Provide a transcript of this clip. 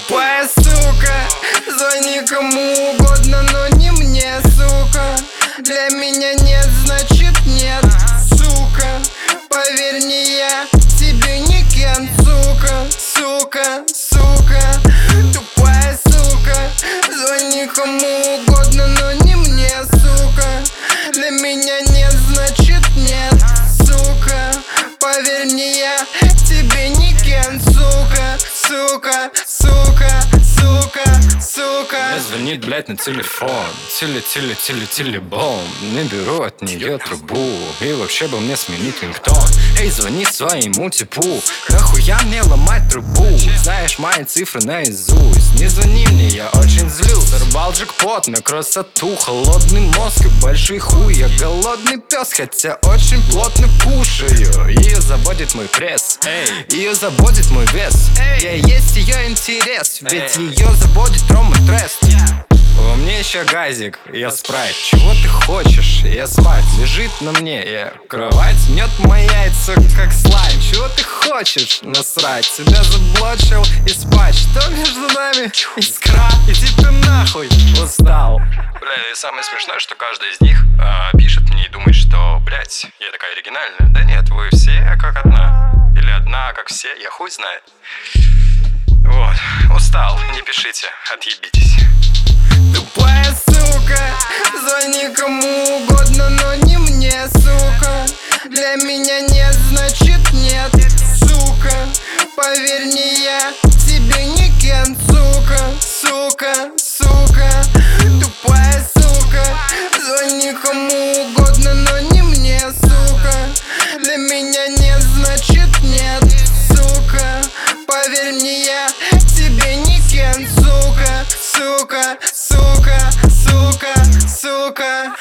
Тупая сука, звони кому угодно, но не мне, сука. Для меня нет, значит нет, сука. Поверь, не я, тебе не Кен, сука. Сука, сука, тупая сука. Звони кому угодно, но не мне, сука. Для меня нет, значит нет, сука. Поверь, не я, тебе не Кен, сука. Сука, сука, сука, сука. Мне звонит, блядь, на телефон. Теле-теле-теле-телебом. Не беру от нее трубу. И вообще бы мне сменить рингтон. Эй, звони своему типу. Нахуя мне ломать трубу? Знаешь мои цифры наизусть. Не звони мне, я очень злюсь. Сорвал джекпот на красоту. Холодный мозг и большой хуй. Я голодный пес, хотя очень плотно кушаю. Ее заводит мой пресс. Ее заводит мой вес. Я есть ее интерес. Ведь ее заводит Рома Трест. Во мне еще газик, я спрайт. Чего ты хочешь? Я спать. Лежит на мне, я кровать. Мнет мои яйца, как слайм. Чего ты хочешь? Насрать. Тебя заблочил и спать. Что между нами? Искра. Иди ты нахуй. Устал. Бля, и самое смешное, что каждый из них пишет мне и думает, что, блядь, я такая оригинальная. Да нет, вы все как одна. Или одна, как все, я хуй знает. Вот, устал, не пишите, отъебитесь. Тупая сука, звони кому угодно, но не мне, сука. Для меня нет, значит нет, сука. Поверь, не я, тебе не Кен, сука. Сука, сука, тупая сука. Звони кому угодно, но не мне, сука. Для меня нет, значит нет, сука. Поверь, не я, тебе не Кен, сука. Сука, сука, сука, сука.